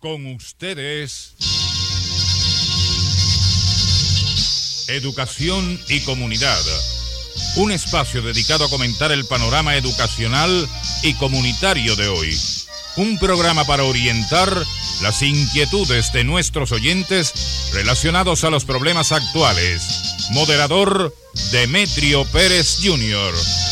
Con ustedes, Educación y Comunidad, un espacio dedicado a comentar el panorama educacional y comunitario de hoy. Un programa para orientar las inquietudes de nuestros oyentes relacionados a los problemas actuales. Moderador, Demetrio Pérez Jr.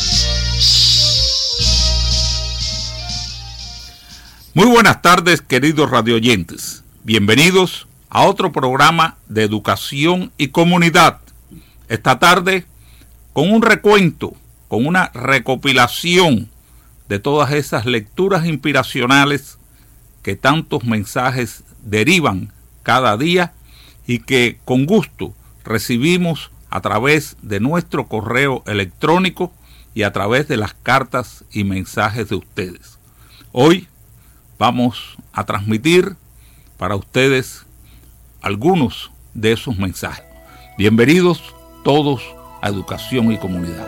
Muy buenas tardes, queridos radioyentes. Bienvenidos a otro programa de Educación y Comunidad. Esta tarde, con un recuento, con una recopilación de todas esas lecturas inspiracionales que tantos mensajes derivan cada día y que con gusto recibimos a través de nuestro correo electrónico y a través de las cartas y mensajes de ustedes. Hoy vamos a transmitir para ustedes algunos de esos mensajes. Bienvenidos todos a Educación y Comunidad.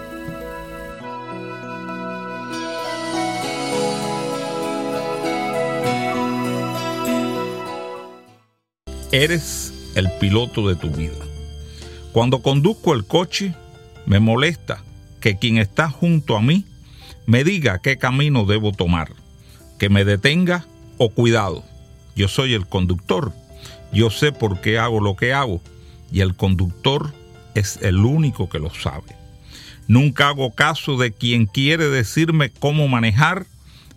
Eres el piloto de tu vida. Cuando conduzco el coche, me molesta que quien está junto a mí me diga qué camino debo tomar, que me detenga o cuidado. Yo soy el conductor, yo sé por qué hago lo que hago y el conductor es el único que lo sabe. Nunca hago caso de quien quiere decirme cómo manejar,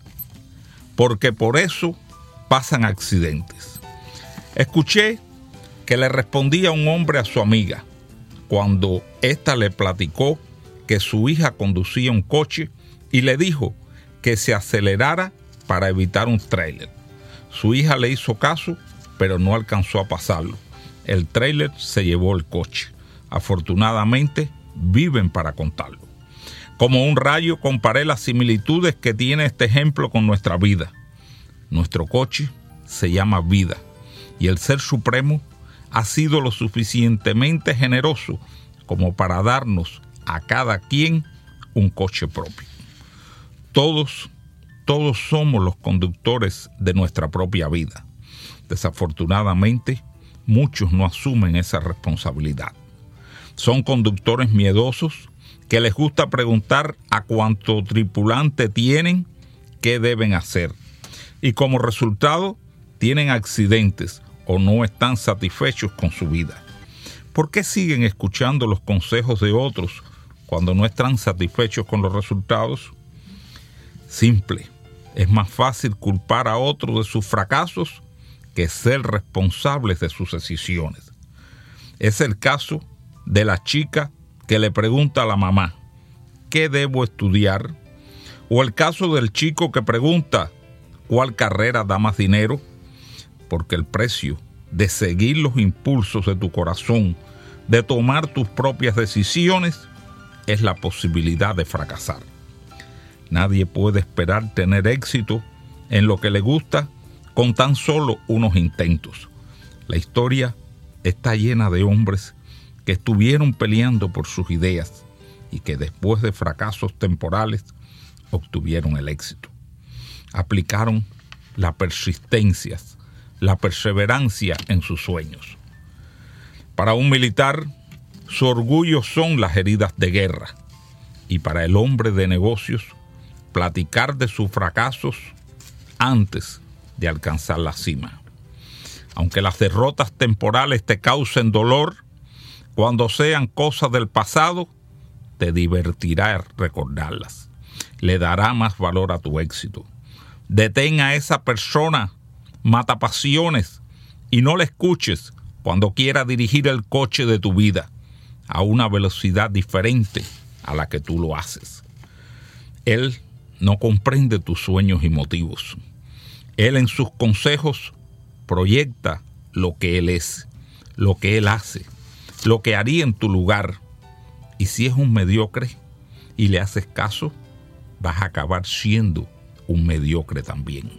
porque por eso pasan accidentes. Escuché que le respondía un hombre a su amiga cuando ésta le platicó que su hija conducía un coche y le dijo que se acelerara para evitar un tráiler. Su hija le hizo caso, pero no alcanzó a pasarlo. El tráiler se llevó el coche. Afortunadamente, viven para contarlo. Como un rayo, comparé las similitudes que tiene este ejemplo con nuestra vida. Nuestro coche se llama vida, y el Ser Supremo ha sido lo suficientemente generoso como para darnos a cada quien un coche propio. Todos somos los conductores de nuestra propia vida. Desafortunadamente, muchos no asumen esa responsabilidad. Son conductores miedosos que les gusta preguntar a cuánto tripulante tienen qué deben hacer. Y como resultado, tienen accidentes o no están satisfechos con su vida. ¿Por qué siguen escuchando los consejos de otros cuando no están satisfechos con los resultados? Simple. Es más fácil culpar a otro de sus fracasos que ser responsables de sus decisiones. Es el caso de la chica que le pregunta a la mamá, ¿qué debo estudiar? O el caso del chico que pregunta, ¿cuál carrera da más dinero? Porque el precio de seguir los impulsos de tu corazón, de tomar tus propias decisiones, es la posibilidad de fracasar. Nadie puede esperar tener éxito en lo que le gusta con tan solo unos intentos. La historia está llena de hombres que estuvieron peleando por sus ideas y que después de fracasos temporales obtuvieron el éxito. Aplicaron la persistencia, la perseverancia en sus sueños. Para un militar, su orgullo son las heridas de guerra, y para el hombre de negocios, platicar de sus fracasos antes de alcanzar la cima. Aunque las derrotas temporales te causen dolor, cuando sean cosas del pasado, te divertirá recordarlas. Le dará más valor a tu éxito. Detén a esa persona mata pasiones y no le escuches cuando quiera dirigir el coche de tu vida a una velocidad diferente a la que tú lo haces. Él no comprende tus sueños y motivos. Él en sus consejos proyecta lo que él es, lo que él hace, lo que haría en tu lugar. Y si es un mediocre y le haces caso, vas a acabar siendo un mediocre también.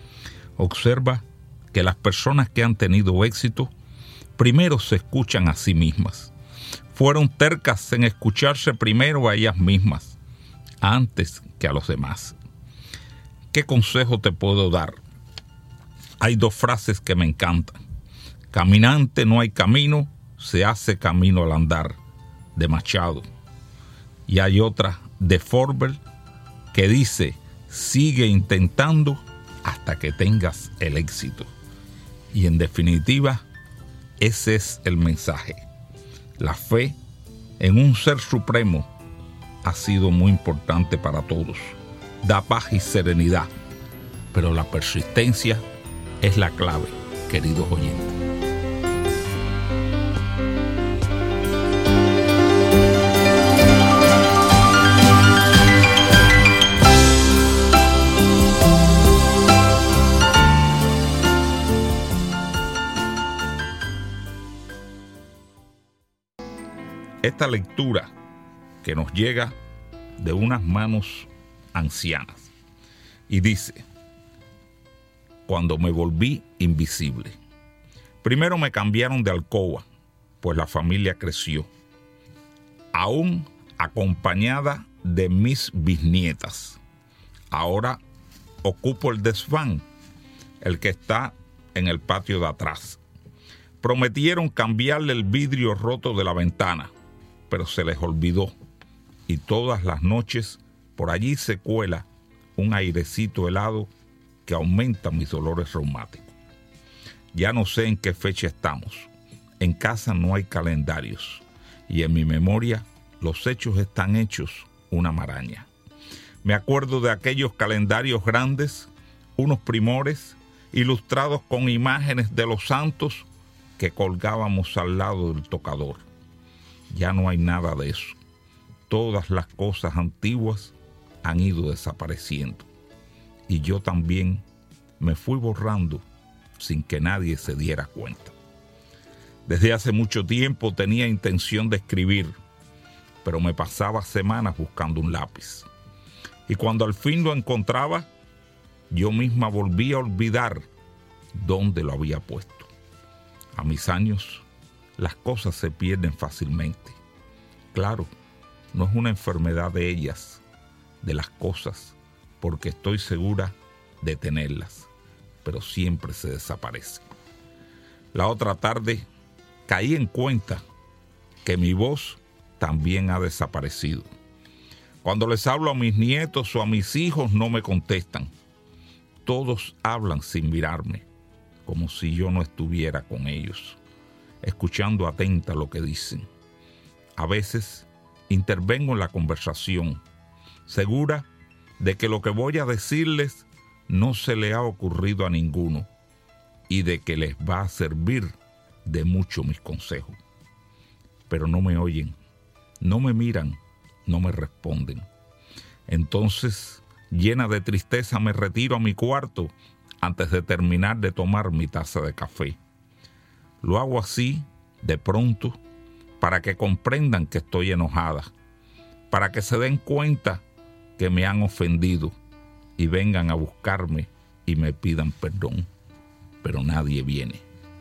Observa que las personas que han tenido éxito primero se escuchan a sí mismas. Fueron tercas en escucharse primero a ellas mismas, antes que a los demás. ¿Qué consejo te puedo dar? hay dos frases que me encantan. Caminante no hay camino, se hace camino al andar, de Machado. Y hay otra de Forbes que dice, sigue intentando hasta que tengas el éxito. Y en definitiva, ese es el mensaje. La fe en un ser supremo ha sido muy importante para todos. Da paz y serenidad, pero la persistencia es la clave, queridos oyentes. Esta lectura que nos llega de unas manos ancianas y dice, cuando me volví invisible. Primero me cambiaron de alcoba, pues la familia creció, aún acompañada de mis bisnietas. Ahora ocupo el desván, el que está en el patio de atrás. Prometieron cambiarle el vidrio roto de la ventana, pero se les olvidó, y todas las noches por allí se cuela un airecito helado que aumenta mis dolores reumáticos. Ya no sé en qué fecha estamos. En casa no hay calendarios, y en mi memoria los hechos están hechos una maraña. Me acuerdo de aquellos calendarios grandes, unos primores, ilustrados con imágenes de los santos que colgábamos al lado del tocador. Ya no hay nada de eso. Todas las cosas antiguas han ido desapareciendo. Y yo también me fui borrando sin que nadie se diera cuenta. Desde hace mucho tiempo tenía intención de escribir, pero me pasaba semanas buscando un lápiz. Y cuando al fin lo encontraba, yo misma volví a olvidar dónde lo había puesto. A mis años, las cosas se pierden fácilmente. Claro, no es una enfermedad de ellas, de las cosas, porque estoy segura de tenerlas, pero siempre se desaparecen. La otra tarde caí en cuenta que mi voz también ha desaparecido. Cuando les hablo a mis nietos o a mis hijos no me contestan. Todos hablan sin mirarme, como si yo no estuviera con ellos, escuchando atenta lo que dicen. A veces intervengo en la conversación, segura de que lo que voy a decirles no se le ha ocurrido a ninguno y de que les va a servir de mucho mis consejos. Pero no me oyen, no me miran, no me responden. Entonces, llena de tristeza, me retiro a mi cuarto antes de terminar de tomar mi taza de café. Lo hago así, de pronto, para que comprendan que estoy enojada, para que se den cuenta que me han ofendido y vengan a buscarme y me pidan perdón. Pero nadie viene.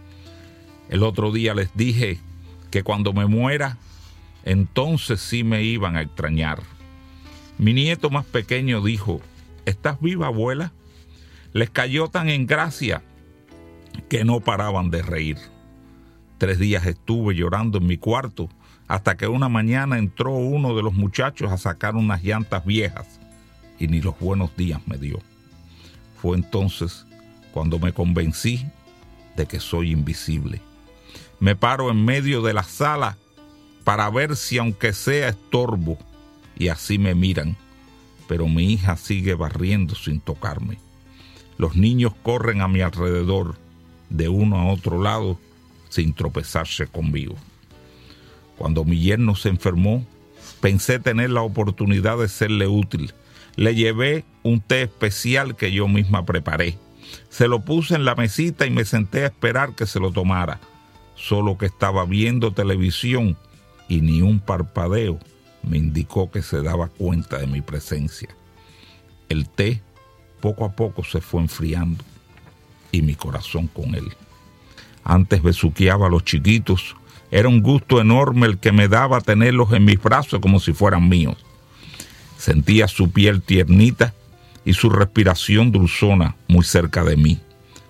El otro día les dije que cuando me muera, entonces sí me iban a extrañar. Mi nieto más pequeño dijo, ¿estás viva, abuela? Les cayó tan en gracia que no paraban de reír. 3 días estuve llorando en mi cuarto hasta que una mañana entró uno de los muchachos a sacar unas llantas viejas y ni los buenos días me dio. Fue entonces cuando me convencí de que soy invisible. Me paro en medio de la sala para ver si aunque sea estorbo, y así me miran, pero mi hija sigue barriendo sin tocarme. Los niños corren a mi alrededor, de uno a otro lado, sin tropezarse conmigo. Cuando mi yerno se enfermó, pensé tener la oportunidad de serle útil. Le llevé un té especial que yo misma preparé. Se lo puse en la mesita y me senté a esperar que se lo tomara. Solo que estaba viendo televisión y ni un parpadeo me indicó que se daba cuenta de mi presencia. El té poco a poco se fue enfriando y mi corazón con él. Antes besuqueaba a los chiquitos. Era un gusto enorme el que me daba tenerlos en mis brazos como si fueran míos. Sentía su piel tiernita y su respiración dulzona muy cerca de mí.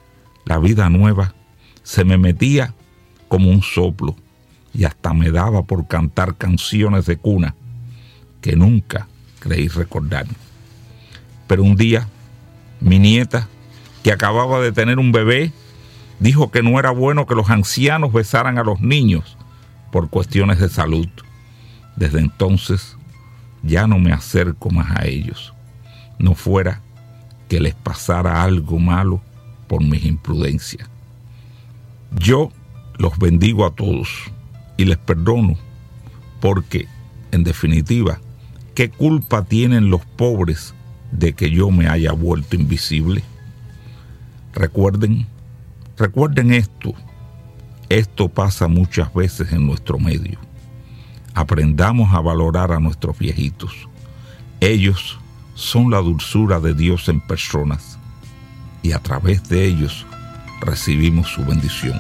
la vida nueva se me metía como un soplo y hasta me daba por cantar canciones de cuna que nunca creí recordar. Pero un día, mi nieta, que acababa de tener un bebé, dijo que no era bueno que los ancianos besaran a los niños por cuestiones de salud. Desde entonces ya no me acerco más a ellos, no fuera que les pasara algo malo por mis imprudencias. Yo los bendigo a todos y les perdono porque, en definitiva, ¿qué culpa tienen los pobres de que yo me haya vuelto invisible? Recuerden esto. Esto pasa muchas veces en nuestro medio. Aprendamos a valorar a nuestros viejitos. Ellos son la dulzura de Dios en personas y a través de ellos recibimos su bendición.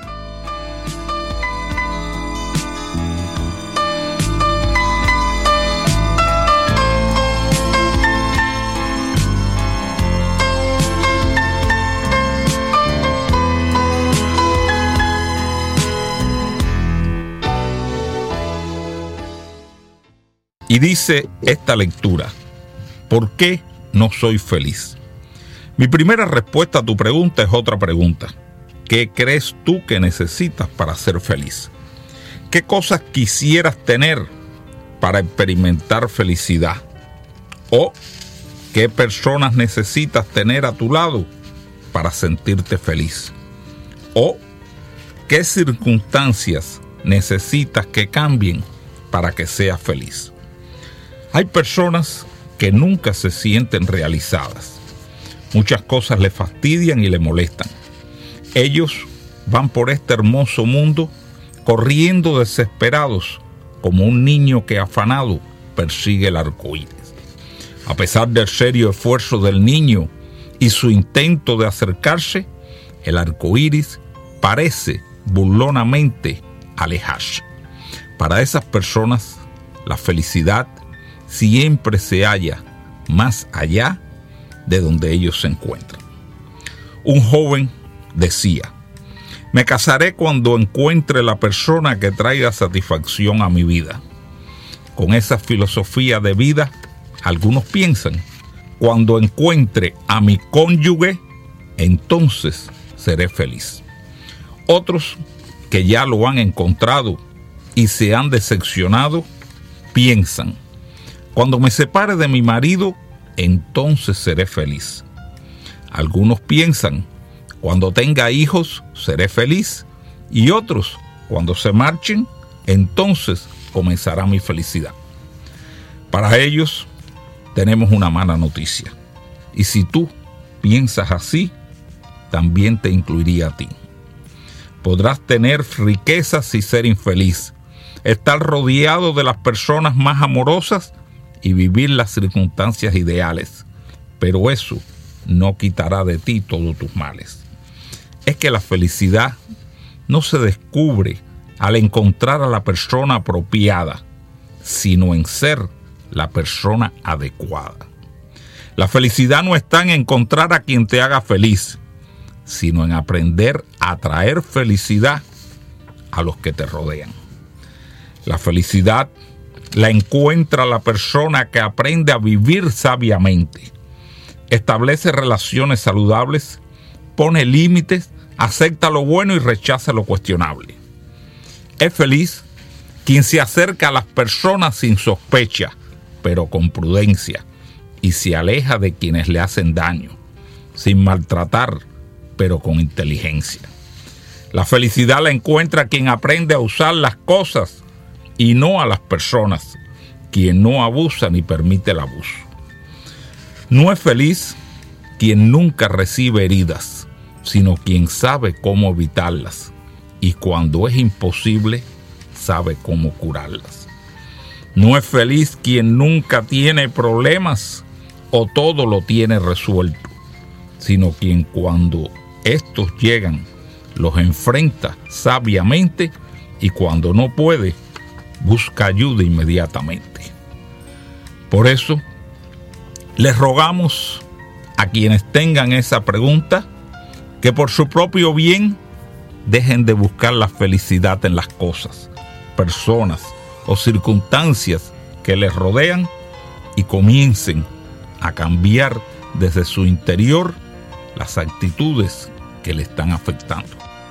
Y dice esta lectura: ¿por qué no soy feliz? Mi primera respuesta a tu pregunta es otra pregunta. ¿Qué crees tú que necesitas para ser feliz? ¿Qué cosas quisieras tener para experimentar felicidad? ¿O qué personas necesitas tener a tu lado para sentirte feliz? ¿O qué circunstancias necesitas que cambien para que seas feliz? Hay personas que nunca se sienten realizadas. Muchas cosas le fastidian y le molestan. Ellos van por este hermoso mundo corriendo desesperados como un niño que afanado persigue el arco iris. A pesar del serio esfuerzo del niño y su intento de acercarse, el arco iris parece burlonamente alejarse. Para esas personas, la felicidad siempre se halla más allá de donde ellos se encuentran. Un joven decía: me casaré cuando encuentre la persona que traiga satisfacción a mi vida. Con esa filosofía de vida, algunos piensan: cuando encuentre a mi cónyuge, entonces seré feliz. Otros, que ya lo han encontrado y se han decepcionado, piensan: cuando me separe de mi marido, entonces seré feliz. Algunos piensan: cuando tenga hijos, seré feliz. Y otros: cuando se marchen, entonces comenzará mi felicidad. Para ellos, tenemos una mala noticia. Y si tú piensas así, también te incluiría a ti. Podrás tener riquezas y ser infeliz, estar rodeado de las personas más amorosas y vivir las circunstancias ideales, pero eso no quitará de ti todos tus males. Es que la felicidad no se descubre al encontrar a la persona apropiada, sino en ser la persona adecuada. La felicidad no está en encontrar a quien te haga feliz, sino en aprender a traer felicidad a los que te rodean. La felicidad la encuentra la persona que aprende a vivir sabiamente, establece relaciones saludables, pone límites, acepta lo bueno y rechaza lo cuestionable. Es feliz quien se acerca a las personas sin sospecha, pero con prudencia, y se aleja de quienes le hacen daño, sin maltratar, pero con inteligencia. La felicidad la encuentra quien aprende a usar las cosas y no a las personas, quien no abusa ni permite el abuso. No es feliz quien nunca recibe heridas, sino quien sabe cómo evitarlas y cuando es imposible, sabe cómo curarlas. No es feliz quien nunca tiene problemas o todo lo tiene resuelto, sino quien cuando estos llegan los enfrenta sabiamente y cuando no puede, busca ayuda inmediatamente. Por eso, les rogamos a quienes tengan esa pregunta que por su propio bien dejen de buscar la felicidad en las cosas, personas o circunstancias que les rodean y comiencen a cambiar desde su interior las actitudes que le están afectando.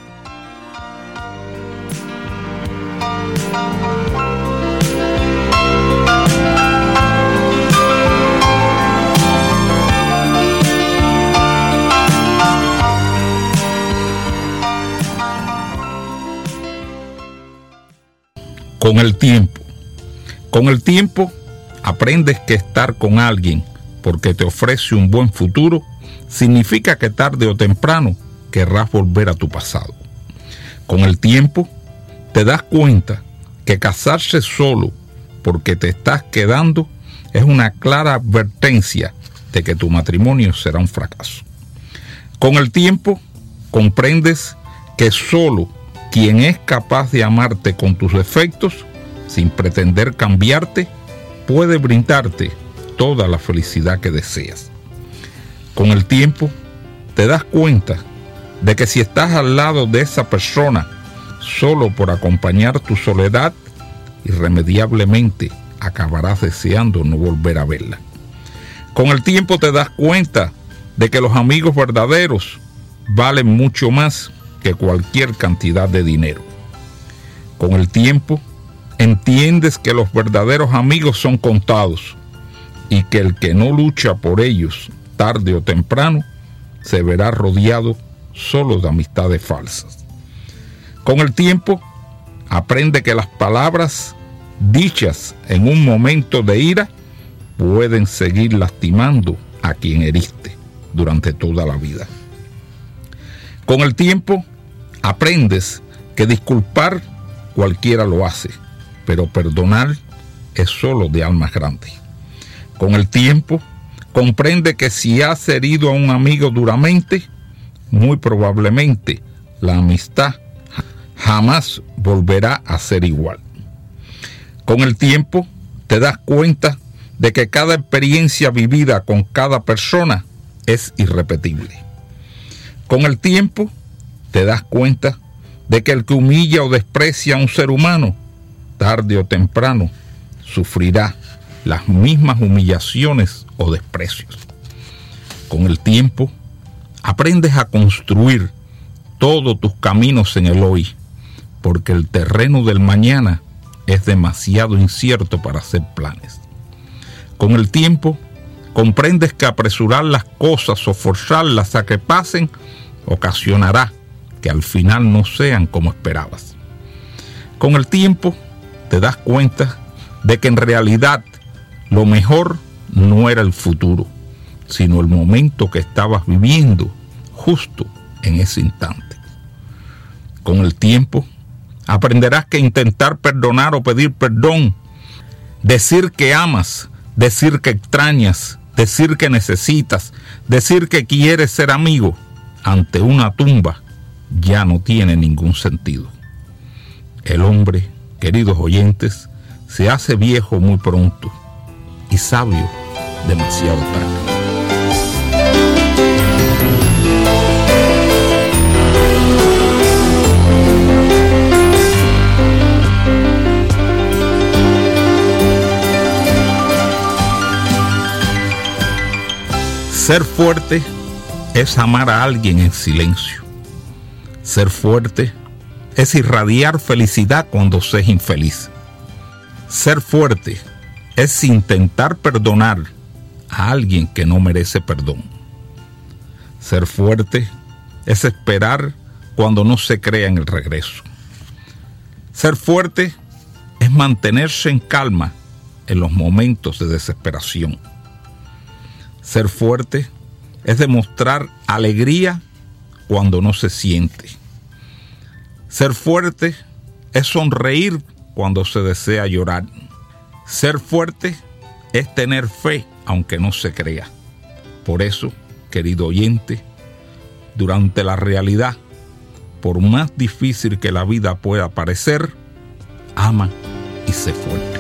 Con el tiempo, aprendes que estar con alguien porque te ofrece un buen futuro significa que tarde o temprano querrás volver a tu pasado. Con el tiempo, te das cuenta que casarse solo porque te estás quedando es una clara advertencia de que tu matrimonio será un fracaso. Con el tiempo, comprendes que solo quien es capaz de amarte con tus defectos, sin pretender cambiarte, puede brindarte toda la felicidad que deseas. Con el tiempo, te das cuenta de que si estás al lado de esa persona solo por acompañar tu soledad, irremediablemente acabarás deseando no volver a verla. Con el tiempo te das cuenta de que los amigos verdaderos valen mucho más que cualquier cantidad de dinero. Con el tiempo, entiendes que los verdaderos amigos son contados y que el que no lucha por ellos tarde o temprano se verá rodeado solo de amistades falsas. Con el tiempo, aprende que las palabras dichas en un momento de ira pueden seguir lastimando a quien heriste durante toda la vida. Con el tiempo, aprendes que disculpar cualquiera lo hace, pero perdonar es solo de almas grandes. Con el tiempo, comprende que si has herido a un amigo duramente, muy probablemente la amistad jamás volverá a ser igual. Con el tiempo, te das cuenta de que cada experiencia vivida con cada persona es irrepetible. Con el tiempo, te das cuenta de que el que humilla o desprecia a un ser humano, tarde o temprano, sufrirá las mismas humillaciones o desprecios. Con el tiempo, aprendes a construir todos tus caminos en el hoy, porque el terreno del mañana es demasiado incierto para hacer planes. Con el tiempo, comprendes que apresurar las cosas o forzarlas a que pasen ocasionará que al final no sean como esperabas. Con el tiempo, te das cuenta de que en realidad lo mejor no era el futuro, sino el momento que estabas viviendo justo en ese instante. Con el tiempo, aprenderás que intentar perdonar o pedir perdón, decir que amas, decir que extrañas, decir que necesitas, decir que quieres ser amigo, ante una tumba, ya no tiene ningún sentido. El hombre, queridos oyentes, se hace viejo muy pronto y sabio demasiado tarde. Ser fuerte es amar a alguien en silencio. Ser fuerte es irradiar felicidad cuando se es infeliz. Ser fuerte es intentar perdonar a alguien que no merece perdón. Ser fuerte es esperar cuando no se crea en el regreso. Ser fuerte es mantenerse en calma en los momentos de desesperación. Ser fuerte es demostrar alegría cuando no se siente. Ser fuerte es sonreír cuando se desea llorar. Ser fuerte es tener fe aunque no se crea. Por eso, querido oyente, durante la realidad, por más difícil que la vida pueda parecer, ama y sé fuerte.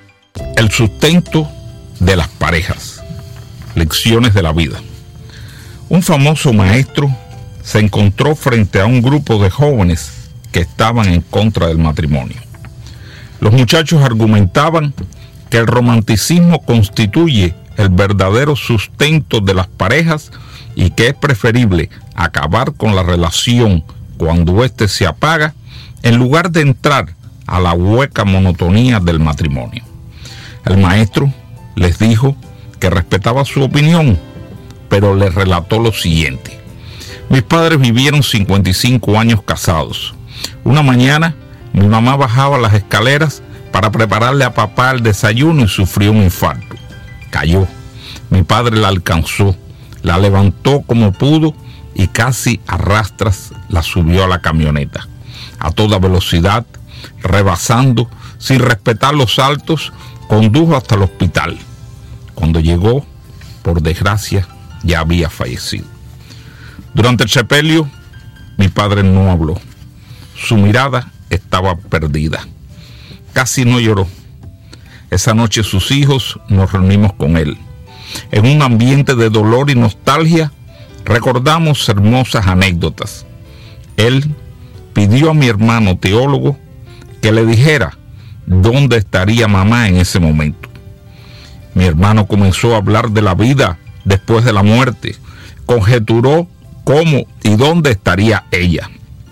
El sustento de las parejas. Lecciones de la vida. Un famoso maestro se encontró frente a un grupo de jóvenes que estaban en contra del matrimonio. Los muchachos argumentaban que el romanticismo constituye el verdadero sustento de las parejas y que es preferible acabar con la relación cuando éste se apaga en lugar de entrar a la hueca monotonía del matrimonio. El maestro les dijo que respetaba su opinión, pero les relató lo siguiente. Mis padres vivieron 55 años casados. Una mañana, mi mamá bajaba las escaleras para prepararle a papá el desayuno y sufrió un infarto. Cayó. Mi padre la alcanzó, la levantó como pudo y casi a rastras la subió a la camioneta. A toda velocidad, rebasando, sin respetar los saltos, condujo hasta el hospital. Cuando llegó, por desgracia, ya había fallecido. Durante el sepelio, mi padre no habló. Su mirada estaba perdida. Casi no lloró. Esa noche sus hijos nos reunimos con él. En un ambiente de dolor y nostalgia, recordamos hermosas anécdotas. Él pidió a mi hermano teólogo que le dijera dónde estaría mamá en ese momento. Mi hermano comenzó a hablar de la vida después de la muerte. Conjeturó cómo y dónde estaría ella.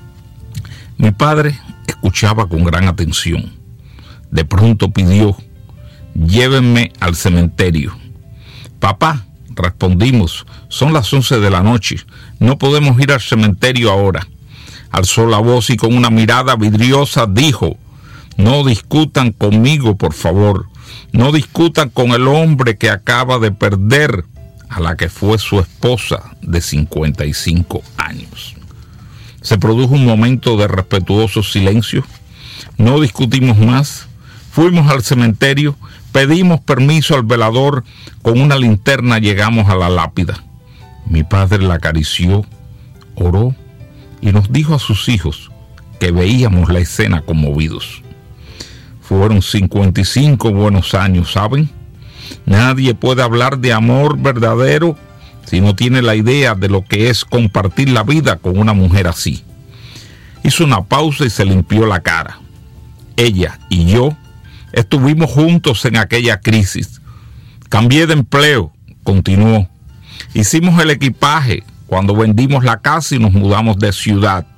Mi padre escuchaba con gran atención. De pronto pidió: llévenme al cementerio. Papá, respondimos, son las 11 de la noche, no podemos ir al cementerio ahora. Alzó la voz y con una mirada vidriosa dijo: no discutan conmigo, por favor, no discutan con el hombre que acaba de perder a la que fue su esposa de 55 años. Se produjo un momento de respetuoso silencio. No discutimos más. Fuimos al cementerio, pedimos permiso al velador, con una linterna llegamos a la lápida. Mi padre la acarició, oró y nos dijo a sus hijos que veíamos la escena conmovidos. Fueron 55 buenos años, ¿saben? Nadie puede hablar de amor verdadero si no tiene la idea de lo que es compartir la vida con una mujer así. Hizo una pausa y se limpió la cara. Ella y yo estuvimos juntos en aquella crisis. Cambié de empleo, continuó. Hicimos el equipaje cuando vendimos la casa y nos mudamos de ciudad.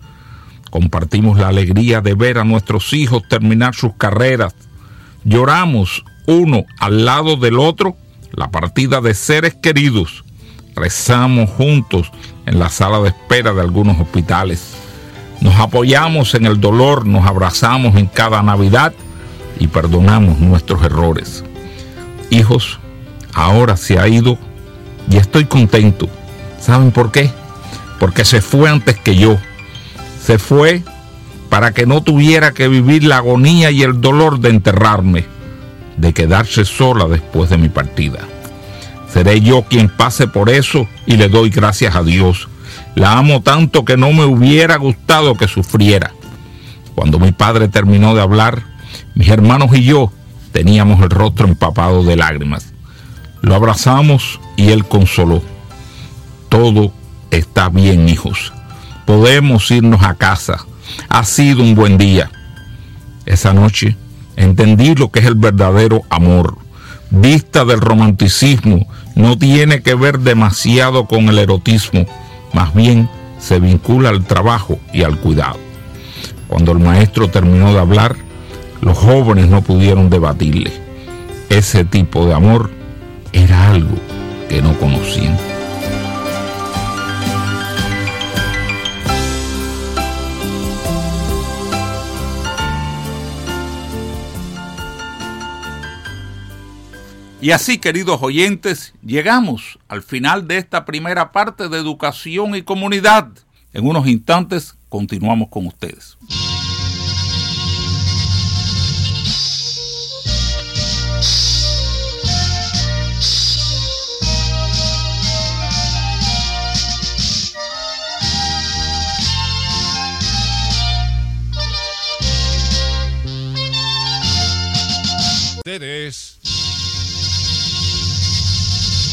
Compartimos la alegría de ver a nuestros hijos terminar sus carreras. Lloramos uno al lado del otro la partida de seres queridos. Rezamos juntos en la sala de espera de algunos hospitales. Nos apoyamos en el dolor, nos abrazamos en cada Navidad y perdonamos nuestros errores. Hijos, ahora se ha ido y estoy contento. ¿Saben por qué? Porque se fue antes que yo. Se fue para que no tuviera que vivir la agonía y el dolor de enterrarme, de quedarse sola después de mi partida. Seré yo quien pase por eso y le doy gracias a Dios. La amo tanto que no me hubiera gustado que sufriera. Cuando mi padre terminó de hablar, mis hermanos y yo teníamos el rostro empapado de lágrimas. Lo abrazamos y él consoló. Todo está bien, hijos. Podemos irnos a casa. Ha sido un buen día. Esa noche entendí lo que es el verdadero amor. Vista del romanticismo, no tiene que ver demasiado con el erotismo. Más bien se vincula al trabajo y al cuidado. Cuando el maestro terminó de hablar, los jóvenes no pudieron debatirle. Ese tipo de amor era algo que no conocían. Y así, queridos oyentes, llegamos al final de esta primera parte de Educación y Comunidad. En unos instantes continuamos con ustedes. Ustedes